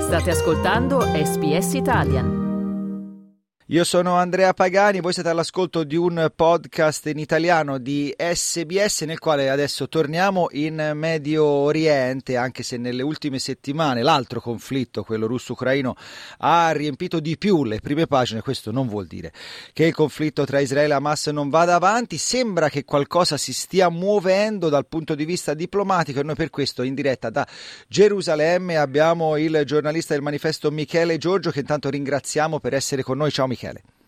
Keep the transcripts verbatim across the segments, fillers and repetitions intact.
State ascoltando S B S Italian. Io sono Andrea Pagani, voi siete all'ascolto di un podcast in italiano di S B S nel quale adesso torniamo in Medio Oriente, anche se nelle ultime settimane l'altro conflitto, quello russo-ucraino, ha riempito di più le prime pagine. Questo non vuol dire che il conflitto tra Israele e Hamas non vada avanti, sembra che qualcosa si stia muovendo dal punto di vista diplomatico e noi per questo in diretta da Gerusalemme abbiamo il giornalista del Manifesto Michele Giorgio, che intanto ringraziamo per essere con noi. Ciao Michele.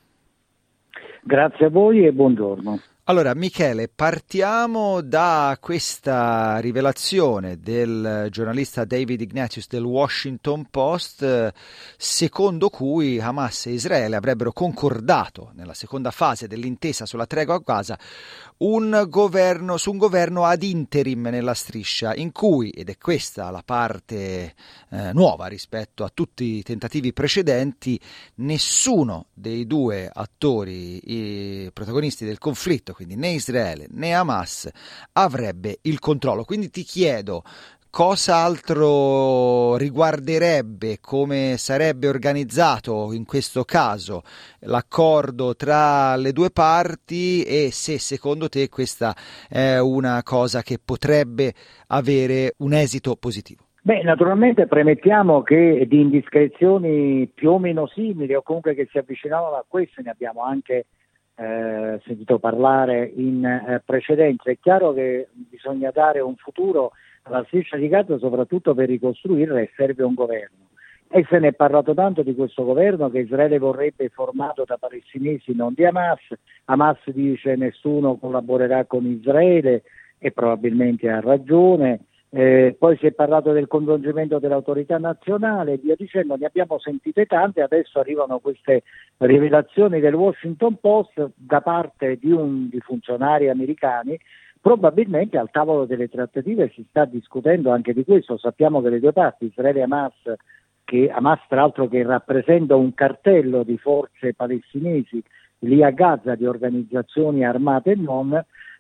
Grazie a voi e buongiorno. Allora Michele, partiamo da questa rivelazione del giornalista David Ignatius del Washington Post, secondo cui Hamas e Israele avrebbero concordato nella seconda fase dell'intesa sulla tregua a Gaza un governo su un governo ad interim nella striscia, in cui, ed è questa la parte eh, nuova rispetto a tutti i tentativi precedenti, nessuno dei due attori, i protagonisti del conflitto, quindi né Israele né Hamas, avrebbe il controllo. Quindi ti chiedo, cosa altro riguarderebbe, come sarebbe organizzato in questo caso l'accordo tra le due parti e se secondo te questa è una cosa che potrebbe avere un esito positivo? Beh, naturalmente premettiamo che di indiscrezioni più o meno simili o comunque che si avvicinavano a queste ne abbiamo anche eh, sentito parlare in eh, precedenza. È chiaro che bisogna dare un futuro alla striscia di Gaza soprattutto per ricostruirla e serve un governo. E se ne è parlato tanto di questo governo che Israele vorrebbe formato da palestinesi, non di Hamas. Hamas dice nessuno collaborerà con Israele e probabilmente ha ragione. Eh, poi si è parlato del coinvolgimento dell'autorità nazionale e via dicendo, ne abbiamo sentite tante. Adesso arrivano queste rivelazioni del Washington Post da parte di, un, di funzionari americani. Probabilmente al tavolo delle trattative si sta discutendo anche di questo. Sappiamo che le due parti, Israele e Hamas, che Hamas tra l'altro che rappresenta un cartello di forze palestinesi lì a Gaza, di organizzazioni armate e non,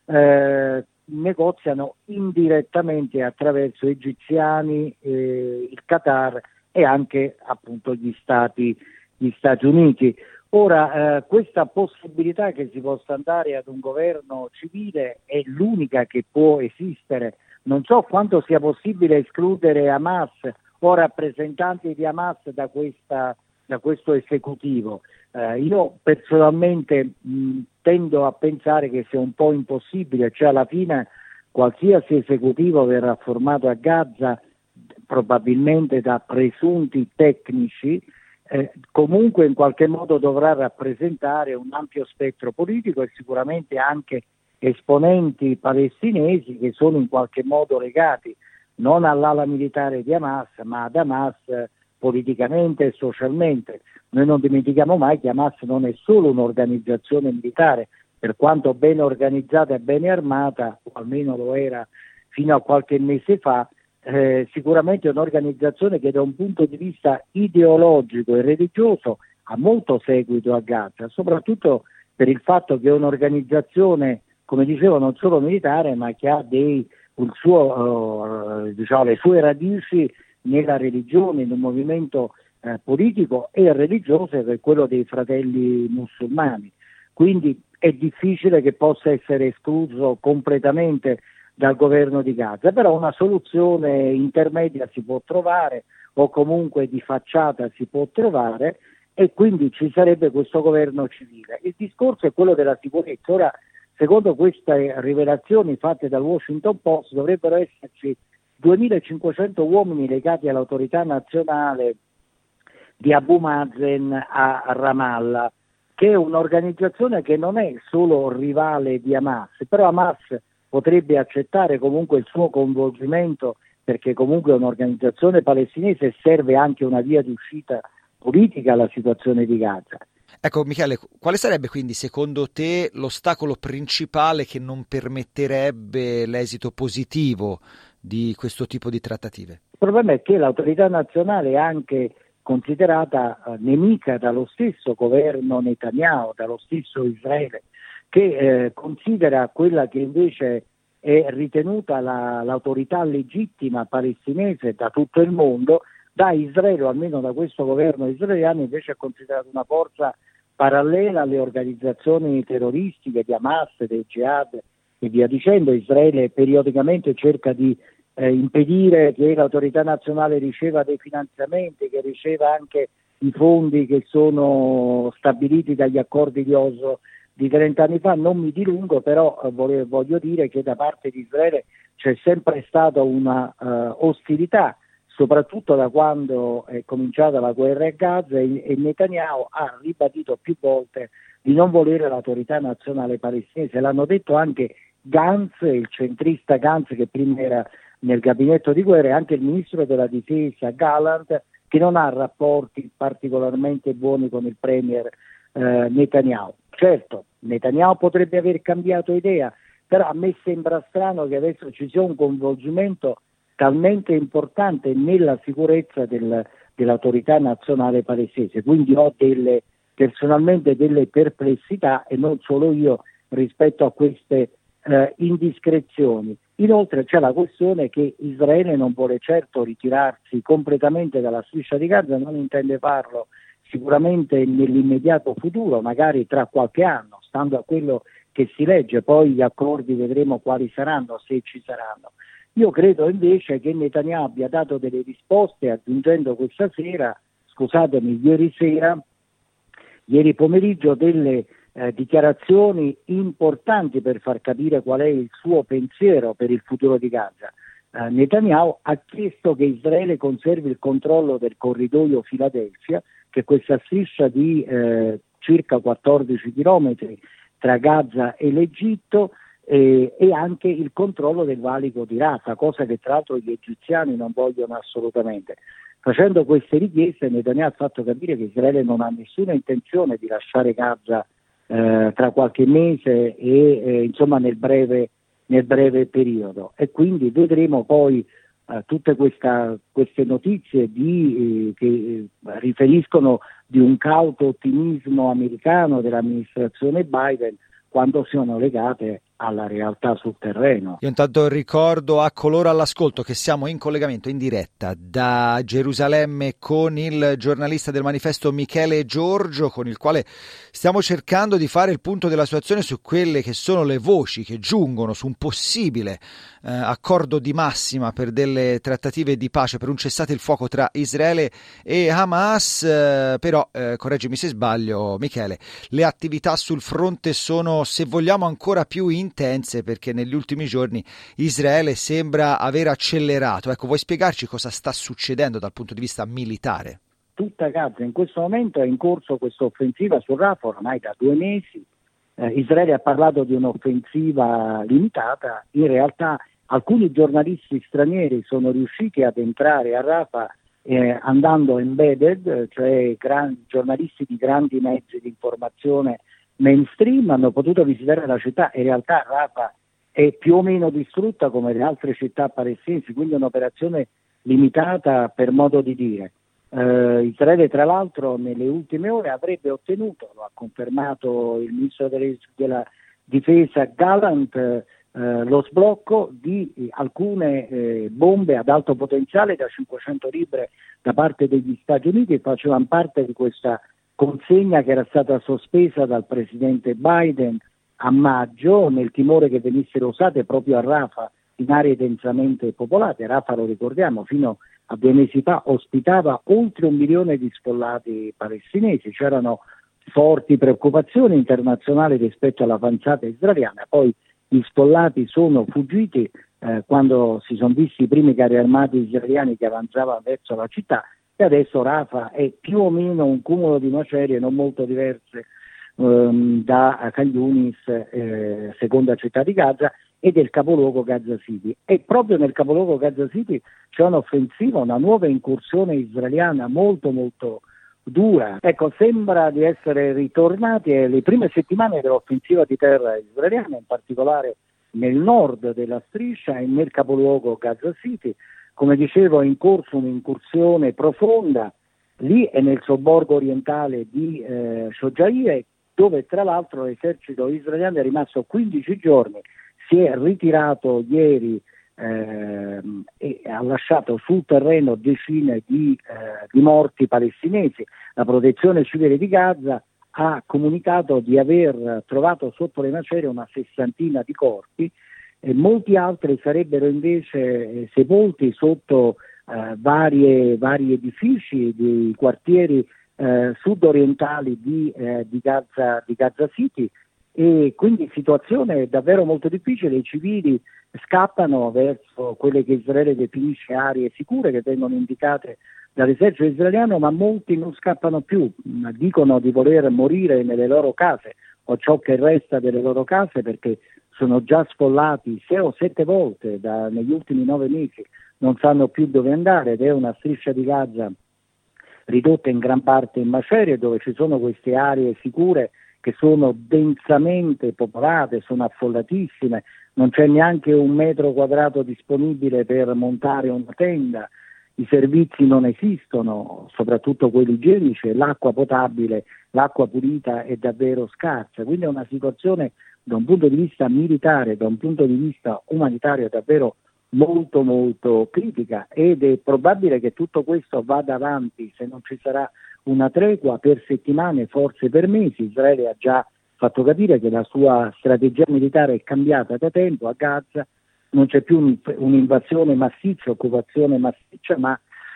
eh, negoziano indirettamente attraverso egiziani, eh, il Qatar e anche appunto gli Stati, gli Stati Uniti. Ora, eh, questa possibilità che si possa andare ad un governo civile è l'unica che può esistere. Non so quanto sia possibile escludere Hamas o rappresentanti di Hamas da, questa, da questo esecutivo. Eh, io personalmente mh, tendo a pensare che sia un po' impossibile, cioè alla fine qualsiasi esecutivo verrà formato a Gaza probabilmente da presunti tecnici. Eh, comunque in qualche modo dovrà rappresentare un ampio spettro politico e sicuramente anche esponenti palestinesi che sono in qualche modo legati non all'ala militare di Hamas ma ad Hamas eh, politicamente e socialmente. Noi non dimentichiamo mai che Hamas non è solo un'organizzazione militare, per quanto ben organizzata e ben armata, o almeno lo era fino a qualche mese fa. Eh, sicuramente è un'organizzazione che da un punto di vista ideologico e religioso ha molto seguito a Gaza, soprattutto per il fatto che è un'organizzazione, come dicevo, non solo militare, ma che ha dei, il suo, uh, diciamo, le sue radici nella religione, in un movimento eh, politico e religioso che è quello dei fratelli musulmani. Quindi è difficile che possa essere escluso completamente dal governo di Gaza, però una soluzione intermedia si può trovare o comunque di facciata si può trovare e quindi ci sarebbe questo governo civile. Il discorso è quello della sicurezza. Ora, secondo queste rivelazioni fatte dal Washington Post, dovrebbero esserci duemilacinquecento uomini legati all'autorità nazionale di Abu Mazen a Ramallah, che è un'organizzazione che non è solo rivale di Hamas, però Hamas potrebbe accettare comunque il suo coinvolgimento perché comunque è un'organizzazione palestinese e serve anche una via di uscita politica alla situazione di Gaza. Ecco Michele, quale sarebbe quindi secondo te l'ostacolo principale che non permetterebbe l'esito positivo di questo tipo di trattative? Il problema è che l'autorità nazionale è anche considerata eh, nemica dallo stesso governo Netanyahu, dallo stesso Israele, che eh, considera quella che invece è ritenuta la, l'autorità legittima palestinese da tutto il mondo Da Israele, o almeno da questo governo israeliano, invece è considerato una forza parallela alle organizzazioni terroristiche di Hamas, del Jihad e via dicendo. Israele periodicamente cerca di eh, impedire che l'autorità nazionale riceva dei finanziamenti, che riceva anche i fondi che sono stabiliti dagli accordi di Oslo di trenta anni fa. Non mi dilungo, però eh, volevo, voglio dire che da parte di Israele c'è sempre stata una uh, ostilità, soprattutto da quando è cominciata la guerra a Gaza, e, e Netanyahu ha ribadito più volte di non volere l'autorità nazionale palestinese. L'hanno detto anche Gantz, il centrista Gantz, che prima era nel gabinetto di guerra, e anche il ministro della difesa Gallant, che non ha rapporti particolarmente buoni con il premier eh, Netanyahu. Certo, Netanyahu potrebbe aver cambiato idea, però a me sembra strano che adesso ci sia un coinvolgimento talmente importante nella sicurezza del, dell'autorità nazionale palestinese. Quindi ho delle, personalmente delle perplessità, e non solo io, rispetto a queste eh, indiscrezioni. Inoltre c'è la questione che Israele non vuole certo ritirarsi completamente dalla striscia di Gaza, non intende farlo sicuramente nell'immediato futuro, magari tra qualche anno, stando a quello che si legge. Poi gli accordi vedremo quali saranno, se ci saranno. Io credo invece che Netanyahu abbia dato delle risposte, aggiungendo questa sera, scusatemi, ieri sera, ieri pomeriggio, delle eh, dichiarazioni importanti per far capire qual è il suo pensiero per il futuro di Gaza. Eh, Netanyahu ha chiesto che Israele conservi il controllo del corridoio Filadelfia, che è questa striscia di eh, circa quattordici chilometri tra Gaza e l'Egitto, eh, e anche il controllo del valico di Rafah, cosa che tra l'altro gli egiziani non vogliono assolutamente. Facendo queste richieste, Netanyahu ha fatto capire che Israele non ha nessuna intenzione di lasciare Gaza eh, tra qualche mese e eh, insomma nel breve, nel breve periodo, e quindi vedremo poi eh, tutte questa, queste notizie di, eh, che eh, riferiscono di un cauto ottimismo americano dell'amministrazione Biden, quando sono legate alla realtà sul terreno. Io intanto ricordo a coloro all'ascolto che siamo in collegamento in diretta da Gerusalemme con il giornalista del Manifesto Michele Giorgio, con il quale stiamo cercando di fare il punto della situazione su quelle che sono le voci che giungono su un possibile eh, accordo di massima per delle trattative di pace, per un cessate il fuoco tra Israele e Hamas. Eh, però, eh, correggimi se sbaglio Michele, le attività sul fronte sono, se vogliamo, ancora più intense, perché negli ultimi giorni Israele sembra aver accelerato. Ecco, vuoi spiegarci cosa sta succedendo dal punto di vista militare? Tutta Gaza in questo momento è in corso questa offensiva su Rafah ormai da due mesi. Eh, Israele ha parlato di un'offensiva limitata. In realtà alcuni giornalisti stranieri sono riusciti ad entrare a Rafah eh, andando embedded, cioè gran, giornalisti di grandi mezzi di informazione mainstream, hanno potuto visitare la città. In realtà Rafah è più o meno distrutta come le altre città palestinesi, quindi è un'operazione limitata per modo di dire. Eh, Israele tra l'altro nelle ultime ore avrebbe ottenuto, lo ha confermato il ministro delle, della difesa Gallant, eh, lo sblocco di eh, alcune eh, bombe ad alto potenziale da cinquecento libre da parte degli Stati Uniti, che facevano parte di questa consegna che era stata sospesa dal presidente Biden a maggio, nel timore che venissero usate proprio a Rafah, in aree densamente popolate. Rafah, lo ricordiamo, fino a due mesi fa ospitava oltre un milione di sfollati palestinesi. C'erano forti preoccupazioni internazionali rispetto all'avanzata israeliana, poi gli sfollati sono fuggiti eh, quando si sono visti i primi carri armati israeliani che avanzavano verso la città. E adesso Rafah è più o meno un cumulo di macerie non molto diverse ehm, da Khan Yunis, eh, seconda città di Gaza, e del capoluogo Gaza City. E proprio nel capoluogo Gaza City c'è un'offensiva, una nuova incursione israeliana molto molto dura. Ecco, sembra di essere ritornati alle prime settimane dell'offensiva di terra israeliana, in particolare nel nord della striscia e nel capoluogo Gaza City. Come dicevo, è in corso un'incursione profonda lì e nel sobborgo orientale di eh, Shojair, dove tra l'altro l'esercito israeliano è rimasto quindici giorni, si è ritirato ieri eh, e ha lasciato sul terreno decine di, eh, di morti palestinesi. La protezione civile di Gaza ha comunicato di aver trovato sotto le macerie una sessantina di corpi e molti altri sarebbero invece eh, sepolti sotto eh, varie, vari edifici di quartieri eh, sud-orientali di, eh, di, Gaza, di Gaza City, e quindi situazione davvero molto difficile. I civili scappano verso quelle che Israele definisce aree sicure, che vengono indicate dall'esercito israeliano, ma molti non scappano più, dicono di voler morire nelle loro case o ciò che resta delle loro case, perché sono già sfollati sei o sette volte da, negli ultimi nove mesi, non sanno più dove andare, ed è una striscia di Gaza ridotta in gran parte in macerie, dove ci sono queste aree sicure che sono densamente popolate, sono affollatissime, non c'è neanche un metro quadrato disponibile per montare una tenda, i servizi non esistono, soprattutto quelli igienici, e l'acqua potabile, l'acqua pulita è davvero scarsa, quindi è una situazione da un punto di vista militare, da un punto di vista umanitario davvero molto molto critica, ed è probabile che tutto questo vada avanti, se non ci sarà una tregua, per settimane, forse per mesi. Israele ha già fatto capire che la sua strategia militare è cambiata da tempo a Gaza, non c'è più un, un'invasione massiccia, occupazione massiccia, ma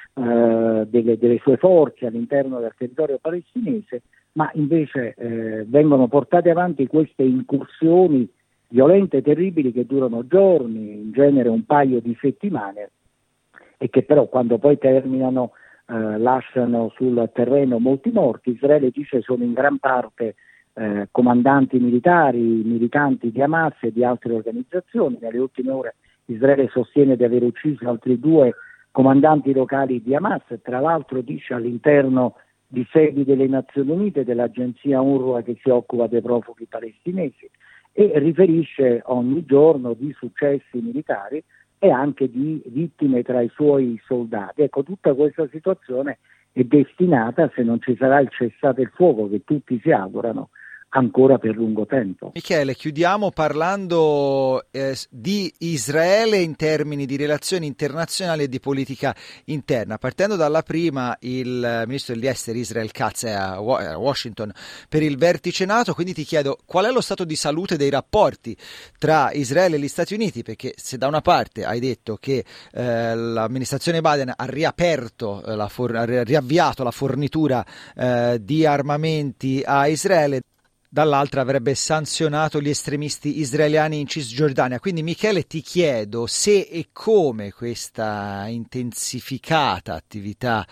eh, delle, delle sue forze all'interno del territorio palestinese, ma invece eh, vengono portate avanti queste incursioni violente e terribili che durano giorni, in genere un paio di settimane, e che però quando poi terminano eh, lasciano sul terreno molti morti. Israele dice sono in gran parte eh, comandanti militari, militanti di Hamas e di altre organizzazioni. Nelle ultime ore Israele sostiene di aver ucciso altri due comandanti locali di Hamas, tra l'altro dice all'interno di sedi delle Nazioni Unite, dell'agenzia UNRWA che si occupa dei profughi palestinesi, e riferisce ogni giorno di successi militari e anche di vittime tra i suoi soldati. Ecco, tutta questa situazione è destinata, se non ci sarà il cessate il fuoco che tutti si augurano, ancora per lungo tempo. Michele, chiudiamo parlando eh, di Israele in termini di relazioni internazionali e di politica interna. Partendo dalla prima, il ministro degli esteri Israel Katz è a Washington per il vertice NATO, quindi ti chiedo qual è lo stato di salute dei rapporti tra Israele e gli Stati Uniti, perché se da una parte hai detto che eh, l'amministrazione Biden ha riaperto, eh, la for- ha riavviato la fornitura eh, di armamenti a Israele, dall'altra avrebbe sanzionato gli estremisti israeliani in Cisgiordania. Quindi Michele, ti chiedo se e come questa intensificata attività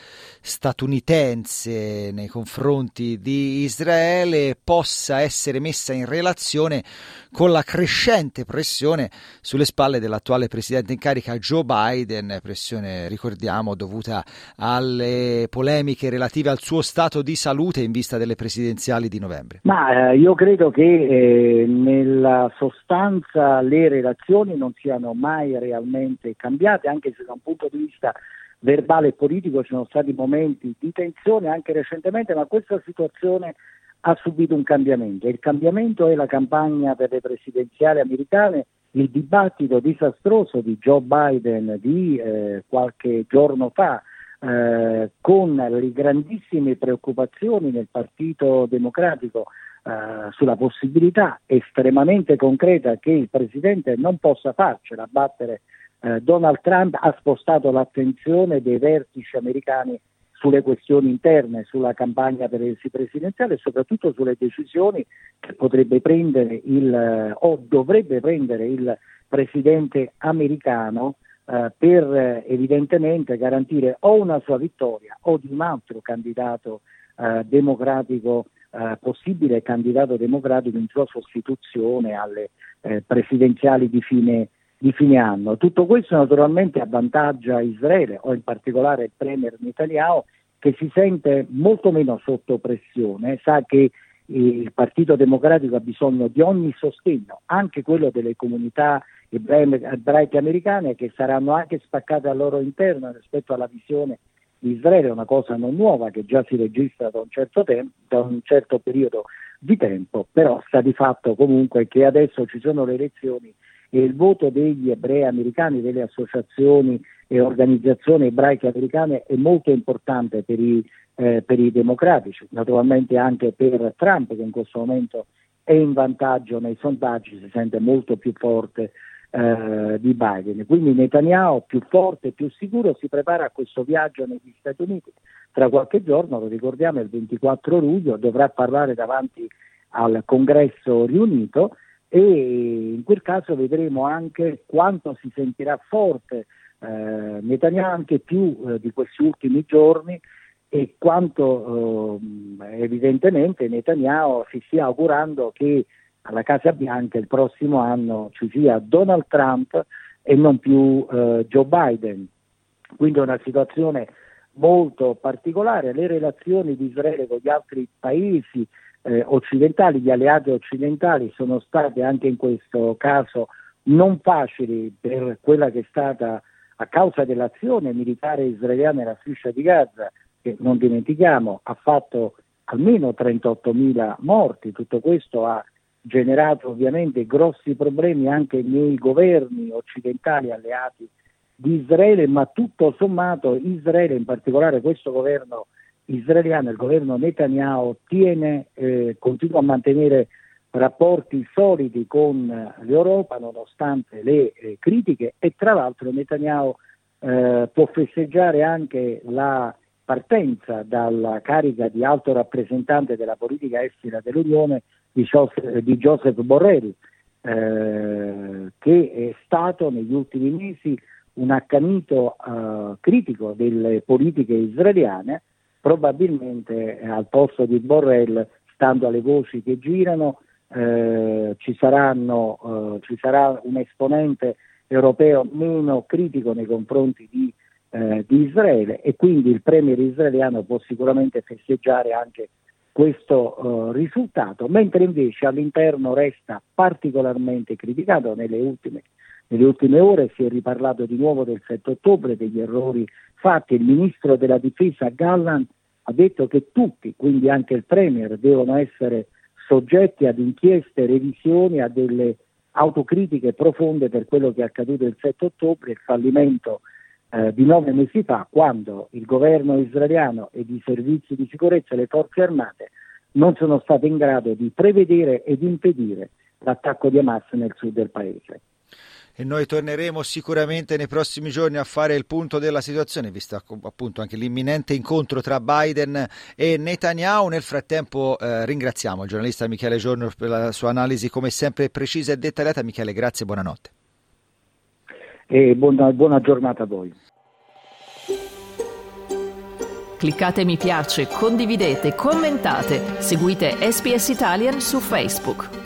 statunitense nei confronti di Israele possa essere messa in relazione con la crescente pressione sulle spalle dell'attuale presidente in carica Joe Biden, pressione, ricordiamo, dovuta alle polemiche relative al suo stato di salute in vista delle presidenziali di novembre. Ma eh, io credo che eh, nella sostanza le relazioni non siano mai realmente cambiate, anche se da un punto di vista verbale e politico ci sono stati momenti di tensione anche recentemente, ma questa situazione ha subito un cambiamento. Il cambiamento è la campagna per le presidenziali americane, il dibattito disastroso di Joe Biden di eh, qualche giorno fa, eh, con le grandissime preoccupazioni nel Partito Democratico eh, sulla possibilità estremamente concreta che il Presidente non possa farcela battere eh, Donald Trump, ha spostato l'attenzione dei vertici americani sulle questioni interne, sulla campagna per le presidenziali e soprattutto sulle decisioni che potrebbe prendere il eh, o dovrebbe prendere il presidente americano eh, per eh, evidentemente garantire o una sua vittoria o di un altro candidato eh, democratico, eh, possibile candidato democratico in sua sostituzione alle eh, presidenziali di fine di fine anno. Tutto questo naturalmente avvantaggia Israele, o in particolare il premier Netanyahu, che si sente molto meno sotto pressione, sa che il Partito Democratico ha bisogno di ogni sostegno, anche quello delle comunità ebraiche americane, che saranno anche spaccate al loro interno rispetto alla visione di Israele, una cosa non nuova che già si registra da un certo tempo, da un certo periodo di tempo, però sta di fatto comunque che adesso ci sono le elezioni e il voto degli ebrei americani, delle associazioni e organizzazioni ebraiche americane è molto importante per i, eh, per i democratici, naturalmente anche per Trump, che in questo momento è in vantaggio nei sondaggi, si sente molto più forte eh, di Biden. Quindi Netanyahu, più forte, più sicuro, si prepara a questo viaggio negli Stati Uniti. Tra qualche giorno, lo ricordiamo, il ventiquattro luglio, dovrà parlare davanti al Congresso riunito e in quel caso vedremo anche quanto si sentirà forte eh, Netanyahu, anche più eh, di questi ultimi giorni, e quanto eh, evidentemente Netanyahu si stia augurando che alla Casa Bianca il prossimo anno ci sia Donald Trump e non più eh, Joe Biden. Quindi è una situazione molto particolare. Le relazioni di Israele con gli altri paesi eh, occidentali, gli alleati occidentali, sono state anche in questo caso non facili per quella che è stata, a causa dell'azione militare israeliana nella striscia di Gaza, che non dimentichiamo ha fatto almeno trentottomila morti. Tutto questo ha generato ovviamente grossi problemi anche nei governi occidentali alleati di Israele, ma tutto sommato Israele, in particolare questo governo israeliano, il governo Netanyahu, tiene, eh, continua a mantenere rapporti solidi con l'Europa nonostante le eh, critiche, e tra l'altro Netanyahu eh, può festeggiare anche la partenza dalla carica di alto rappresentante della politica estera dell'Unione di Joseph, di Joseph Borrell, eh, che è stato negli ultimi mesi un accanito eh, critico delle politiche israeliane. Probabilmente eh, al posto di Borrell, stando alle voci che girano, eh, ci saranno, eh, ci sarà un esponente europeo meno critico nei confronti di Eh, di Israele, e quindi il premier israeliano può sicuramente festeggiare anche questo eh, risultato, mentre invece all'interno resta particolarmente criticato. Nelle ultime, nelle ultime ore si è riparlato di nuovo del sette ottobre, degli errori fatti. Il ministro della difesa Gallant ha detto che tutti, quindi anche il premier, devono essere soggetti ad inchieste, revisioni, a delle autocritiche profonde per quello che è accaduto il sette ottobre, il fallimento Eh, di nove mesi fa, quando il governo israeliano ed i servizi di sicurezza e le forze armate non sono state in grado di prevedere ed impedire l'attacco di Hamas nel sud del paese. E noi torneremo sicuramente nei prossimi giorni a fare il punto della situazione, vista appunto anche l'imminente incontro tra Biden e Netanyahu. Nel frattempo eh, ringraziamo il giornalista Michele Giorno per la sua analisi come sempre precisa e dettagliata. Michele, grazie e buonanotte. E buona, buona giornata a voi. Cliccate mi piace, condividete, commentate, seguite S B S Italian su Facebook.